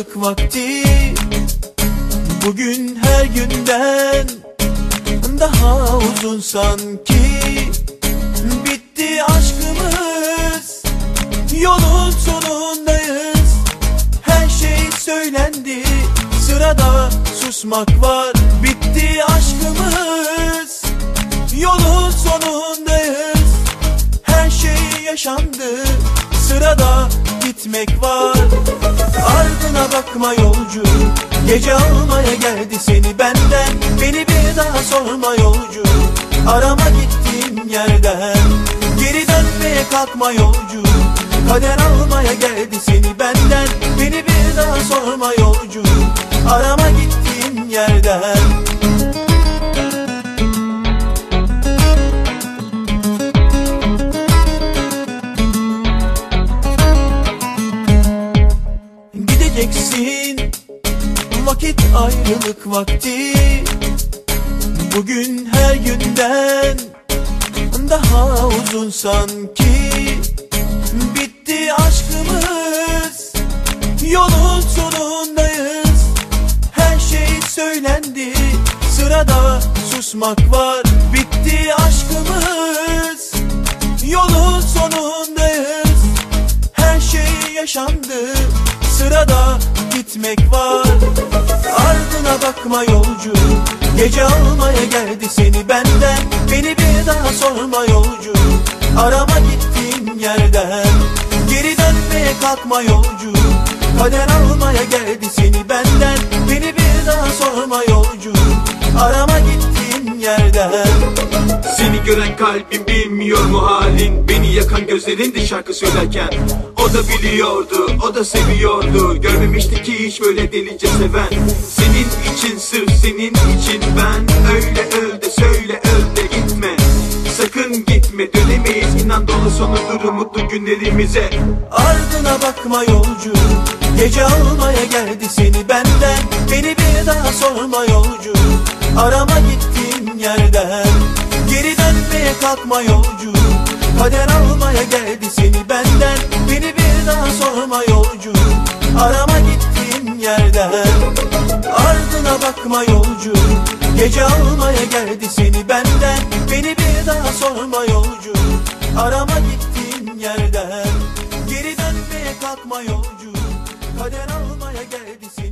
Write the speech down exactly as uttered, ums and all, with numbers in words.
ayrılık vakti. Bugün her günden daha uzun sanki. Bitti aşkımız, yolun sonundayız. Her şey söylendi, sırada susmak var. Bitti aşkımız, yolun sonundayız. Her şey yaşandı, sırada gitmek var. Ardına bakma yolcu, gece almaya geldi seni benden. Beni bir daha sorma yolcu, arama gittiğim yerden. Geri dönmeye kalkma yolcu, kader almaya geldi seni benden. Beni bir daha sorma yolcu, arama gittiğim yerden. Gideceksin, vakit ayrılık vakti. Bugün her günden daha uzun sanki. Bitti aşkımız, yolun sonundayız. Her şey söylendi, sırada susmak var. Bitti aşkımız, yolun sonundayız. Her şey yaşandı, sırada gitmek var. Ardına bakma yolcu, gece almaya geldi seni benden. Beni bir daha sorma yolcu, arama gittiğim yerden. Geri dönmeye kalkma yolcu, kader almaya geldi seni benden. Beni bir daha sorma yolcu, arama gittiğim yerden. Seni gören kalbim bilmiyor mu halin? Beni yakan gözlerindi şarkı söylerken. O da biliyordu, o da seviyordu. Görmemişti ki hiç böyle delice seven. Senin için, sırf senin için ben öyle öl de söyle öl de gitme. Sakın gitme, dönemeyiz, inan dolu sonudur mutlu günlerimize. Ardına bakma yolcu, gece almaya geldi seni benden. Beni bir daha sorma yolcu, arama gittiğim yerden. Geri dönmeye kalkma yolcu, kader almaya geldi seni benden. Beni bir daha sorma yolcu, arama gittiğim yerden. Ardına bakma yolcu, gece almaya geldi seni benden. Beni bir daha sorma yolcu, arama gittiğim yerden. Geri dönmeye kalkma yolcu, kader almaya geldi seni.